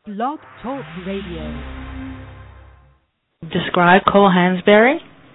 Blog Talk Radio. Describe Cole Hansberry?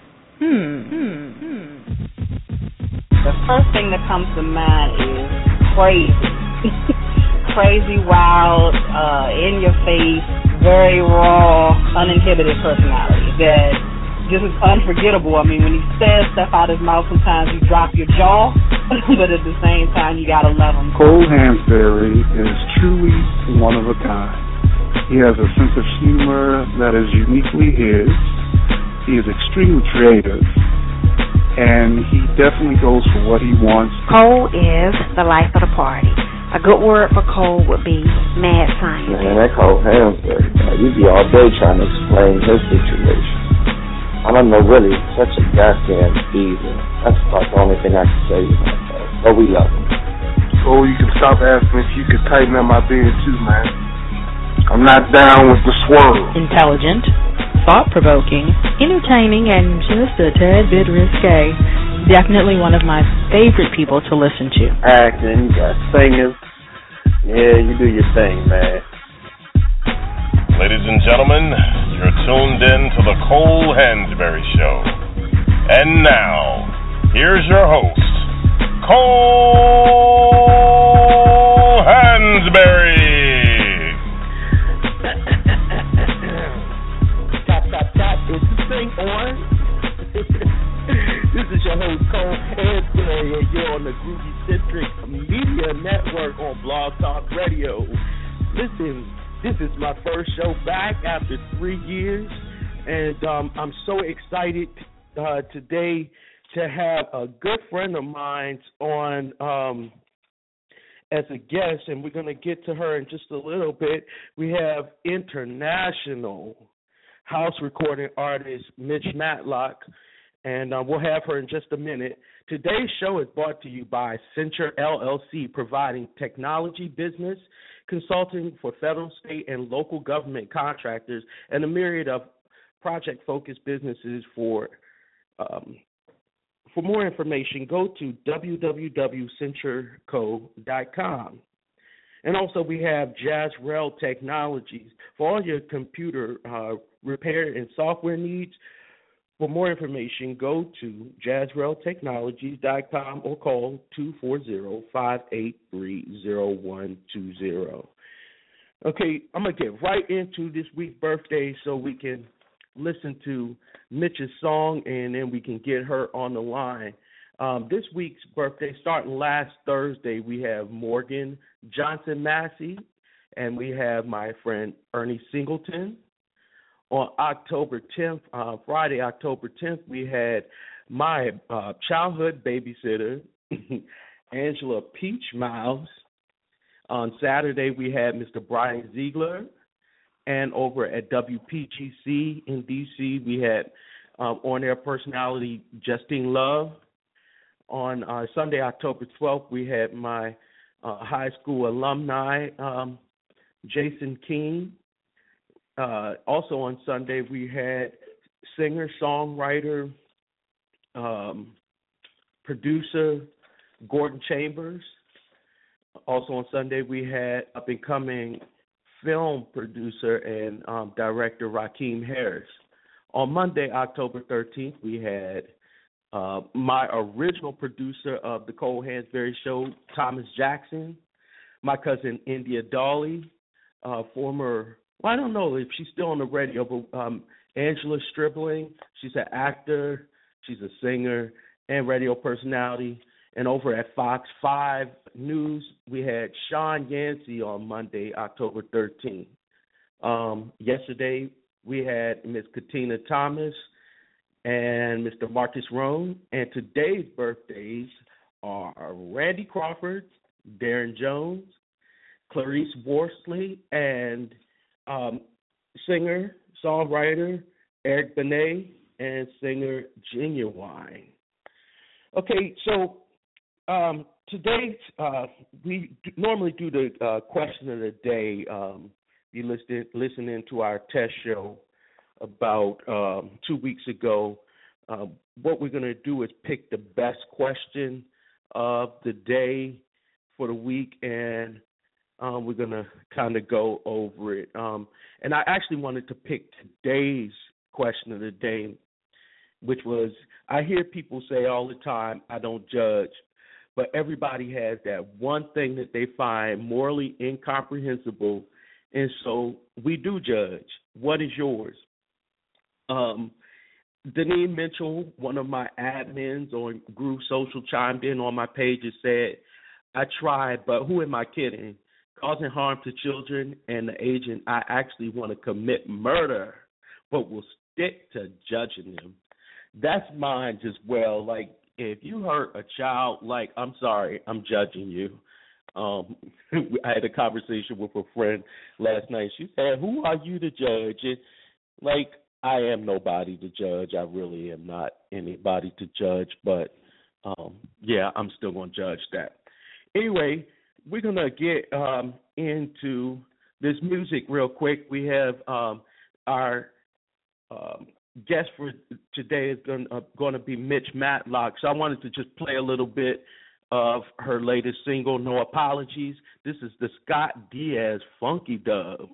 The first thing that comes to mind is crazy. Crazy, wild, in your face, very raw, uninhibited personality that just is unforgettable. I mean, when he says stuff out his mouth, sometimes you drop your jaw, but at the same time, you gotta love him. Cole Hansberry is truly one of a kind. He has a sense of humor that is uniquely his. He is extremely creative, and he definitely goes for what he wants. Cole is the life of the party. A good word for Cole would be mad scientist. Man, that Cole Hansberry, you'd be all day trying to explain his situation. I don't know, really, such a goddamn diva. That's about the only thing I can say about that. But we love him. Oh, you can stop asking if you could tighten up my beard too, man. I'm not down with the swirl. Intelligent, thought-provoking, entertaining, and just a tad bit risque. Definitely one of my favorite people to listen to. Acting, you got singers. Yeah, you do your thing, man. Ladies and gentlemen, you're tuned in to the Cole Hansberry Show. And now, here's your host, Cole Hansberry. Tap, is this thing on? This is your host, Cole Hansberry, and you're on the Groovy Centric Media Network on Blog Talk Radio. Listen, this is my first show back after 3 years, and I'm so excited today to have a good friend of mine on as a guest, and we're going to get to her in just a little bit. We have international house recording artist Mitch Matlock, and we'll have her in just a minute. Today's show is brought to you by Accenture LLC, providing technology, business, consulting for federal, state, and local government contractors, and a myriad of project-focused businesses. For more information, go to www.centureco.com. And also we have Jazrael Technologies for all your computer repair and software needs. For more information, go to JazraelTechnologies.com or call 240-583-0120. Okay, I'm going to get right into this week's birthday so we can listen to Mitch's song, and then we can get her on the line. This week's birthday, starting last Thursday, we have Morgan Johnson Massey, and we have my friend Ernie Singleton. On October 10th, Friday, October 10th, we had my childhood babysitter, Angela Peach Miles. On Saturday, we had Mr. Brian Ziegler. And over at WPGC in D.C., we had on-air personality Justine Love. On Sunday, October 12th, we had my high school alumni, Jason King. Also on Sunday, we had singer, songwriter, producer Gordon Chambers. Also on Sunday, we had up-and-coming film producer and director Rakeem Harris. On Monday, October 13th, we had my original producer of the Cole Hansberry Show, Thomas Jackson, my cousin India Dawley, former, well, I don't know if she's still on the radio, but Angela Stribling. She's an actor, she's a singer, and radio personality. And over at Fox 5 News, we had Sean Yancey on Monday, October 13th. Yesterday, we had Miss Katina Thomas and Mr. Marcus Roan. And today's birthdays are Randy Crawford, Darren Jones, Clarice Worsley, and singer, songwriter Eric Benet, and singer Genuine. Okay, so today we normally do the question of the day. You listening to our test show about 2 weeks ago. What we're going to do is pick the best question of the day for the week, and We're going to kind of go over it. And I actually wanted to pick today's question of the day, which was, I hear people say all the time, I don't judge, but everybody has that one thing that they find morally incomprehensible, and so we do judge. What is yours? Deneen Mitchell, one of my admins on Groove Social, chimed in on my page and said, I tried, but who am I kidding? Causing harm to children and the agent, I actually want to commit murder, but will stick to judging them. That's mine as well. Like, if you hurt a child, like, I'm sorry, I'm judging you. I had a conversation with a friend last night. She said, who are you to judge? And, like, I am nobody to judge. I really am not anybody to judge, but, yeah, I'm still going to judge that. Anyway, we're going to get into this music real quick. We have our guest for today is going to be Mitch Matlock. So I wanted to just play a little bit of her latest single, No Apologies. This is the Scott Diaz Funky Dub.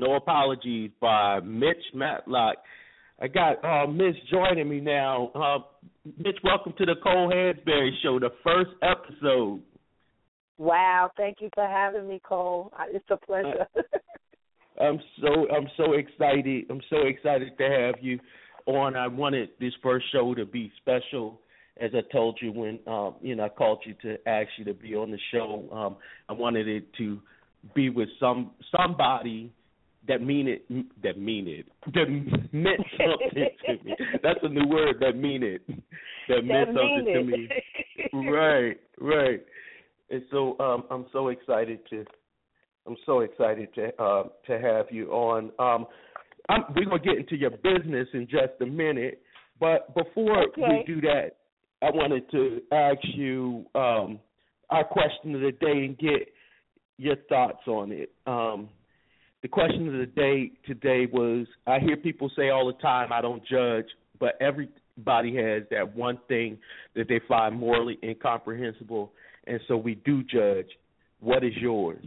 No Apologies by Mitch Matlock. I got Mitch joining me now. Mitch, welcome to the Cole Hansberry Show, the first episode. Wow, thank you for having me, Cole. It's a pleasure. I'm so excited. I'm so excited to have you on. I wanted this first show to be special, as I told you when I called you to ask you to be on the show. I wanted it to be with somebody that meant something to me. That's a new word, that mean it. That meant something to me. Right. And so I'm so excited to have you on. We're gonna get into your business in just a minute, but before we do that, I wanted to ask you our question of the day and get your thoughts on it. The question of the day today was, I hear people say all the time, I don't judge, but everybody has that one thing that they find morally incomprehensible, and so we do judge. What is yours?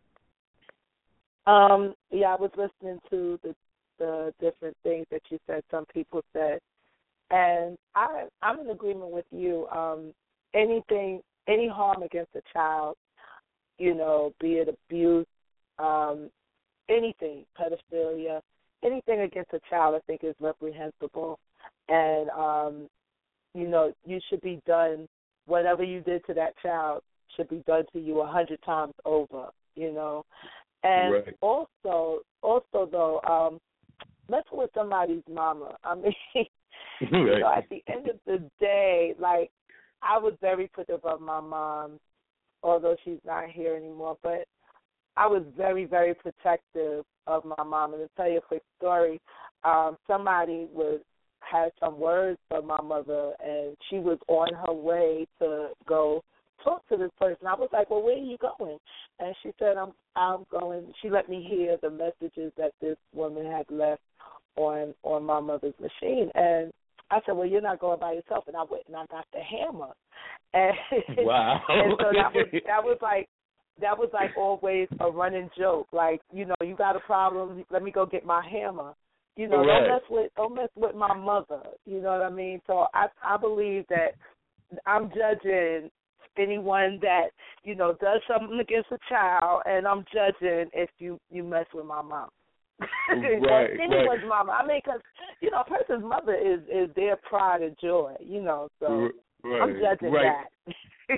I was listening to the different things that you said, some people said, and I'm in agreement with you. Any harm against a child, be it abuse, anything, pedophilia, anything against a child, I think is reprehensible. And, you should be done, whatever you did to that child should be done to you 100 times over, And right. also though, messing with somebody's mama, I mean, right. at the end of the day, like, I was very protective of my mom, although she's not here anymore, but I was very, very protective of my mom. And to tell you a quick story, somebody had some words for my mother, and she was on her way to go talk to this person. I was like, well, where are you going? And she said, I'm going. She let me hear the messages that this woman had left on my mother's machine. And I said, well, you're not going by yourself. And I went and I got the hammer. And, wow. And so that was like always a running joke. Like, you got a problem, let me go get my hammer. Right. Don't mess with my mother. You know what I mean? So I believe that I'm judging anyone that, does something against a child, and I'm judging if you mess with my mom. Right, anyone's mama. I mean, because, a person's mother is their pride and joy, so right, I'm judging that.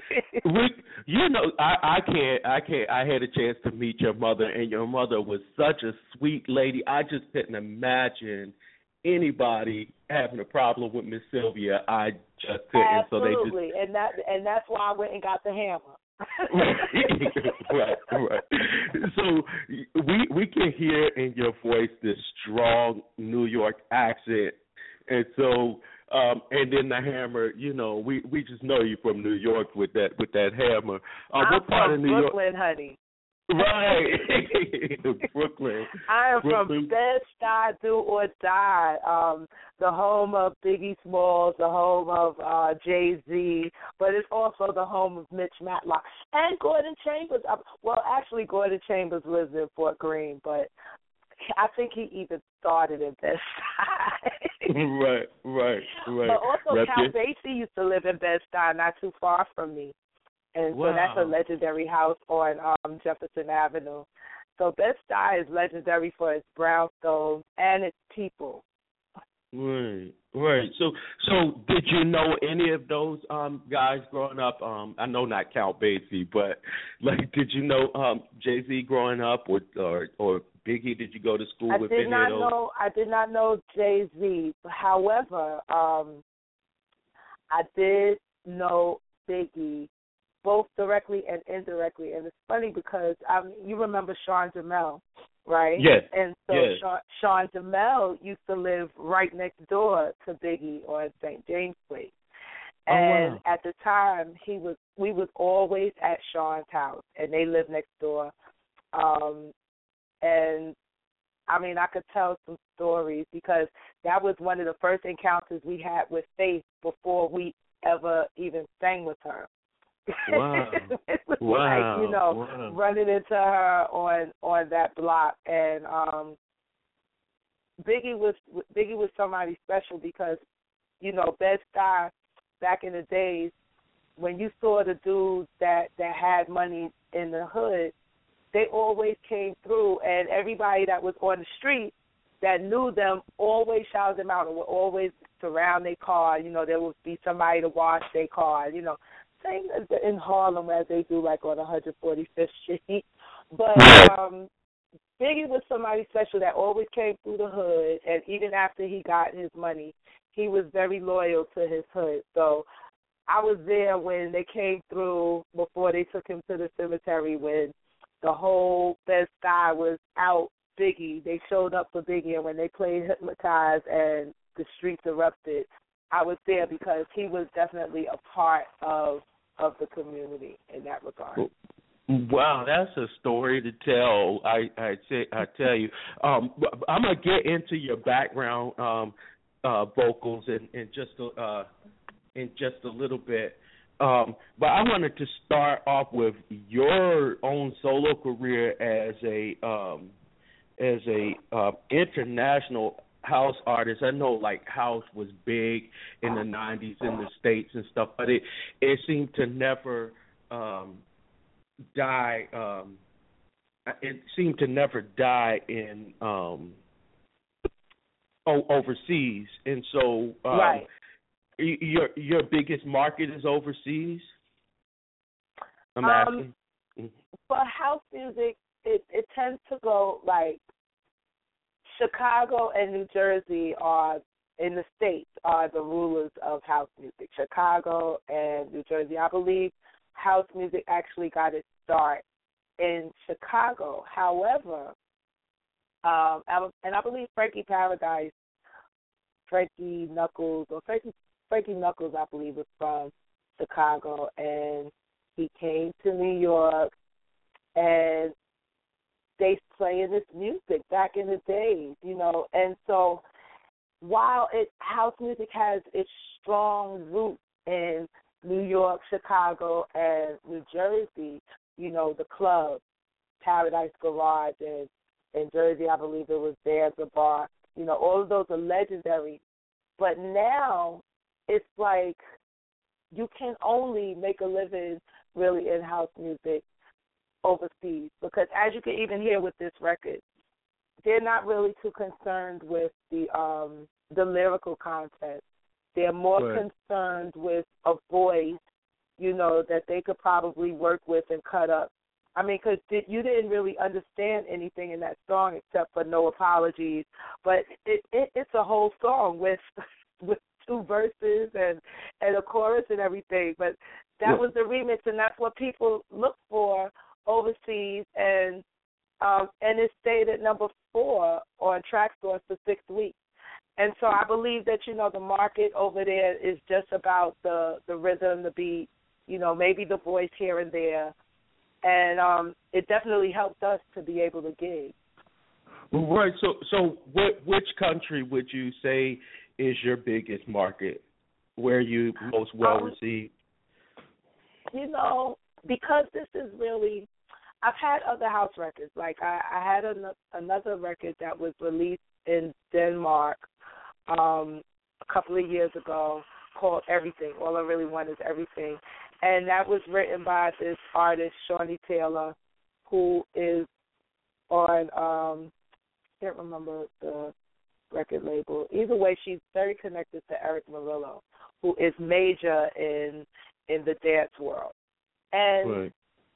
I had a chance to meet your mother, and your mother was such a sweet lady. I just couldn't imagine anybody having a problem with Miss Sylvia. I just couldn't. Absolutely, and that's why I went and got the hammer. right. So we can hear in your voice this strong New York accent, and so and then the hammer. We just know you from New York with that hammer. What part of New Brooklyn, York? honey. Right, Brooklyn. I am from Bed-Stuy, do or die. The home of Biggie Smalls, the home of Jay-Z, but it's also the home of Mitch Matlock and Gordon Chambers. Well, actually, Gordon Chambers lives in Fort Greene, but I think he even started in Bed-Stuy. Right. But also, Cal Basie used to live in Bed-Stuy, not too far from me. And so that's a legendary house on Jefferson Avenue. So Bed-Stuy is legendary for its brownstones and its people. Right. So did you know any of those guys growing up? I know not Count Basie, but did you know Jay-Z growing up, or Biggie? Did you go to school with any of those? I did not know Jay-Z. However, I did know Biggie, both directly and indirectly. And it's funny because you remember Sean Jamel, right? Yes. And so yes. Sean Jamel used to live right next door to Biggie on St. James Place. And at the time, we was always at Sean's house, and they lived next door. And I mean, I could tell some stories because that was one of the first encounters we had with Faith before we ever even sang with her. Wow. It was wow. like, you know, wow. running into her on that block, and Biggie was somebody special because, you know, Bed-Stuy back in the days, when you saw the dudes that had money in the hood, they always came through, and everybody that was on the street that knew them always shouted them out and would always surround their car. You know, there would be somebody to wash their car, you know. Same as in Harlem as they do, like on 145th Street. But Biggie was somebody special that always came through the hood, and even after he got his money, he was very loyal to his hood. So I was there when they came through before they took him to the cemetery, when the whole Bed-Stuy was out Biggie. They showed up for Biggie, and when they played Hypnotized and the streets erupted, I was there because he was definitely a part of the community in that regard. Wow, that's a story to tell. I tell you. I'm gonna get into your background vocals in just a little bit. But I wanted to start off with your own solo career as a international house artist. I know like house was big in the 90s in the States and stuff, but it seemed to never die. It seemed to never die in overseas, and so right. Your biggest market is overseas? I'm asking. For house music, it tends to go like Chicago and New Jersey are, in the States, are the rulers of house music. Chicago and New Jersey. I believe house music actually got its start in Chicago. However, and I believe Frankie Knuckles, I believe, was from Chicago, and he came to New York, and they playing this music back in the days, you know. And so while house music has its strong roots in New York, Chicago, and New Jersey, you know, the clubs, Paradise Garage, and in Jersey, I believe it was There's a Bar, you know, all of those are legendary. But now it's like you can only make a living really in house music overseas, because as you can even hear with this record, they're not really too concerned with the lyrical content. They're more concerned with a voice, you know, that they could probably work with and cut up. I mean, because you didn't really understand anything in that song except for No Apologies, but it's a whole song with two verses and a chorus and everything. But that was the remix, and that's what people look for overseas, and it stayed at number 4 on Traxsource for 6 weeks. And so I believe that, you know, the market over there is just about the rhythm, the beat, you know, maybe the voice here and there. And it definitely helped us to be able to gig. Right. So which country would you say is your biggest market, where you most well received? You know, because this is really, I've had other house records. Like I had another record that was released in Denmark a couple of years ago called Everything. All I Really Want Is Everything. And that was written by this artist, Shawnee Taylor, who is on, can't remember the record label. Either way, she's very connected to Eric Murillo, who is major in the dance world. And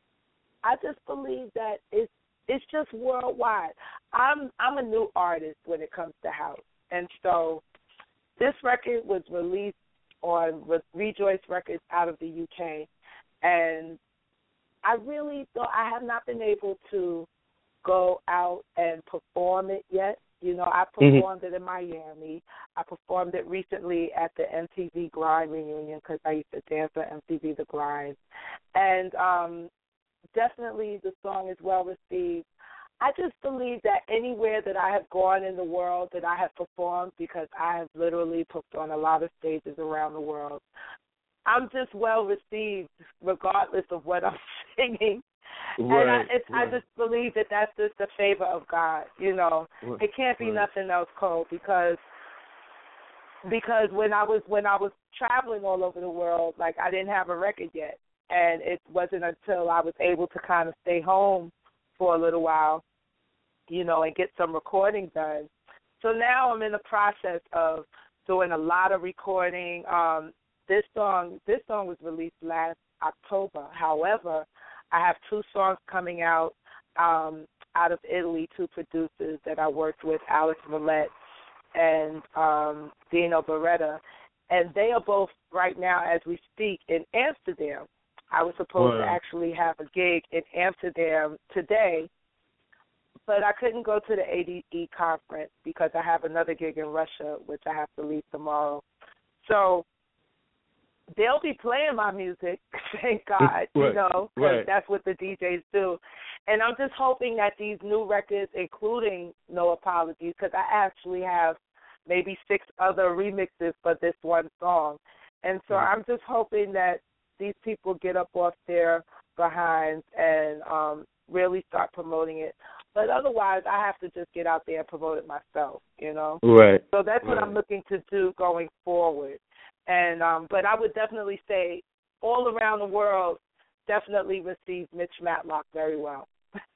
I just believe that it's just worldwide. I'm a new artist when it comes to house. And so this record was released on Rejoice Records out of the UK, and I really thought I have not been able to go out and perform it yet. You know, I performed it in Miami. I performed it recently at the MTV Grind reunion because I used to dance at MTV The Grind, and definitely the song is well received. I just believe that anywhere that I have gone in the world that I have performed, because I have literally performed on a lot of stages around the world, I'm just well received regardless of what I'm singing. Right, And I just believe that that's just the favor of God, you know. Right, it can't be nothing else, Cole, because when I was traveling all over the world, like, I didn't have a record yet. And it wasn't until I was able to kind of stay home for a little while, you know, and get some recording done. So now I'm in the process of doing a lot of recording. This song was released last October. However, I have 2 songs coming out of Italy, 2 producers that I worked with, Alex Millette and Dino Beretta. And they are both right now, as we speak, in Amsterdam. I was supposed to actually have a gig in Amsterdam today, but I couldn't go to the ADE conference because I have another gig in Russia, which I have to leave tomorrow. So they'll be playing my music, thank God, you know, because that's what the DJs do. And I'm just hoping that these new records, including No Apologies, because I actually have maybe 6 other remixes for this one song. And so I'm just hoping that these people get up off their behinds and really start promoting it. But otherwise, I have to just get out there and promote it myself, you know. Right. So that's what I'm looking to do going forward. And but I would definitely say all around the world definitely receive Mitch Matlock very well.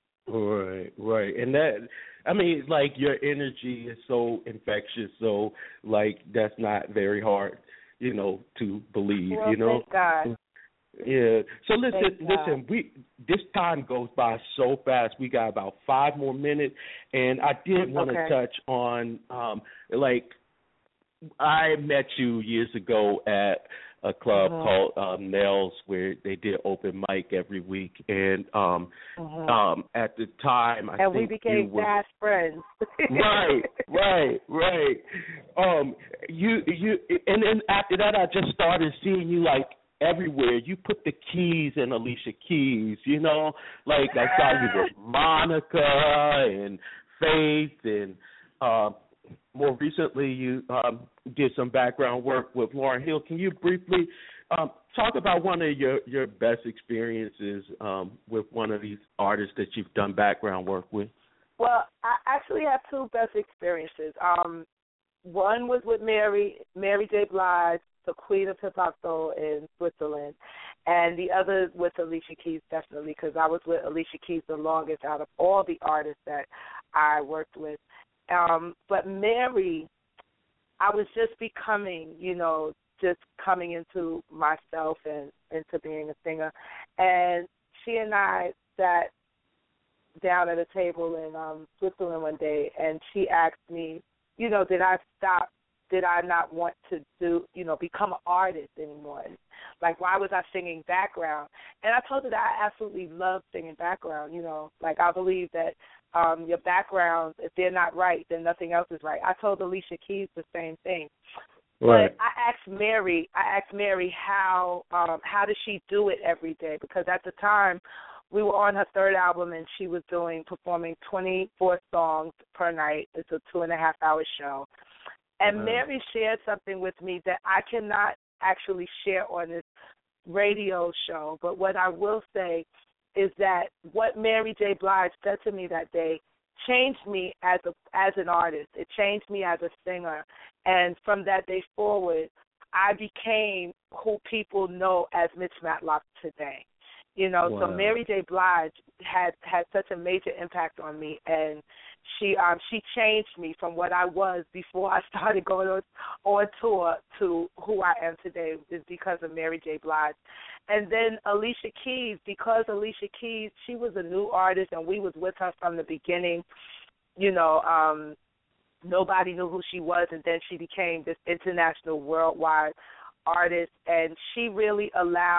Right. And that, I mean, like, your energy is so infectious, so, like, that's not very hard, you know, to believe, well, you know. Thank God. Yeah. So listen. This time goes by so fast. We got about 5 more minutes, and I did want to touch on, like, I met you years ago at a club called Nels, where they did open mic every week, and at the time, I think we became fast friends. Right. You, and then after that, I just started seeing you, like, everywhere. You put the keys in Alicia Keys, you know, like, I saw you with Monica and Faith, and more recently you did some background work with Lauryn Hill. Can you briefly talk about one of your best experiences with one of these artists that you've done background work with? Well, I actually have 2 best experiences. One was with Mary J. Blige, the Queen of Hip Hop Soul in Switzerland, and the other with Alicia Keys, definitely, because I was with Alicia Keys the longest out of all the artists that I worked with. But Mary, I was just becoming, you know, just coming into myself and into being a singer, and she and I sat down at a table in Switzerland one day, and she asked me, you know, did I not want to do, you know, become an artist anymore? Like, why was I singing background? And I told her that I absolutely love singing background, you know. Like, I believe that your backgrounds, if they're not right, then nothing else is right. I told Alicia Keys the same thing. Right. But I asked Mary how does she do it every day? Because at the time, we were on her 3rd album, and she was performing 24 songs per night. It's a 2.5-hour show. And Mary shared something with me that I cannot actually share on this radio show. But what I will say is that what Mary J. Blige said to me that day changed me as an artist. It changed me as a singer. And from that day forward, I became who people know as Mitch Matlock today. You know, so Mary J. Blige had such a major impact on me, and she changed me from what I was before I started going on tour to who I am today, is because of Mary J. Blige. And then Alicia Keys, because Alicia Keys, she was a new artist, and we was with her from the beginning. You know, nobody knew who she was, and then she became this international, worldwide artist, and she really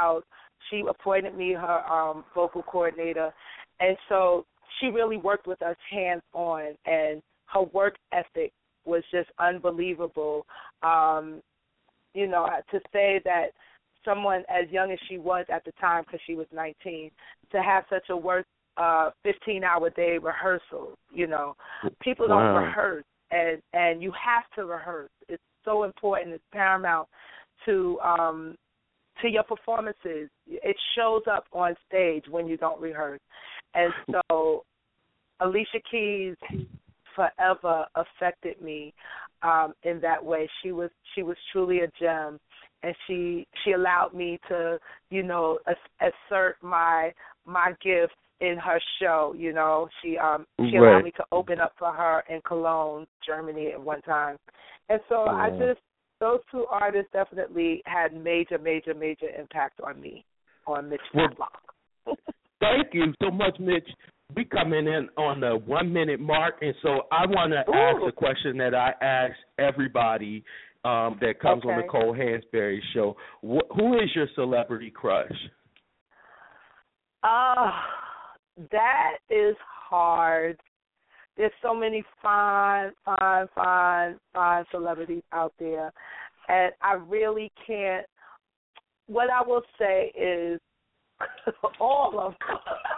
she appointed me her vocal coordinator, and so she really worked with us hands-on, and her work ethic was just unbelievable. You know, to say that someone as young as she was at the time, because she was 19, to have such a 15-hour day rehearsal, you know. People don't rehearse, and you have to rehearse. It's so important. It's paramount to to your performances. It shows up on stage when you don't rehearse. And so Alicia Keys forever affected me in that way. She was truly a gem, and she allowed me to, you know, assert my gift in her show. You know, she allowed me to open up for her in Cologne, Germany at one time. And so those two artists definitely had major impact on me, on Mitch Matlock. Thank you so much, Mitch. We coming in on the 1 minute mark, and so I want to ask a question that I ask everybody that comes on the Cole Hansberry show. Who is your celebrity crush? That is hard. There's so many fine celebrities out there, and I really can't. What I will say is all of them.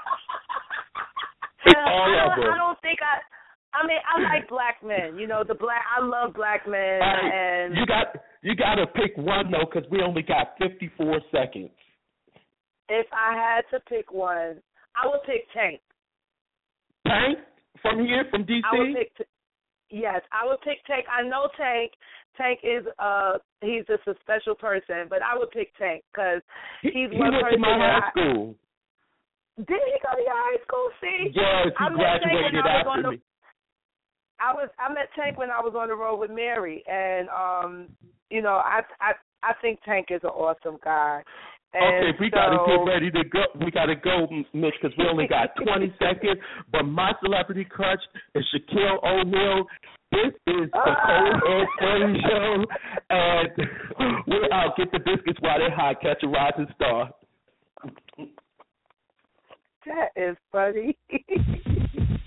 I don't think I mean, I like black men. You know, I love black men. And you got to pick one though, because we only got 54 seconds. If I had to pick one, I would pick Tank. Tank from here, from DC. Yes, I would pick Tank. I know Tank. Tank is he's just a special person, but I would pick Tank because he's one person. He went to my high school. Did he go to your high school? See? Yes, he graduated after me. I met Tank when I was on the road with Mary, and you know, I think Tank is an awesome guy. And okay, we got to get ready to go. We got to go, Mitch, because we only got 20 seconds. But my celebrity crush is Shaquille O'Neal. This is the Cole Hansberry Show, and we're out. Get the biscuits while they're hot. Catch a rising star. That is funny.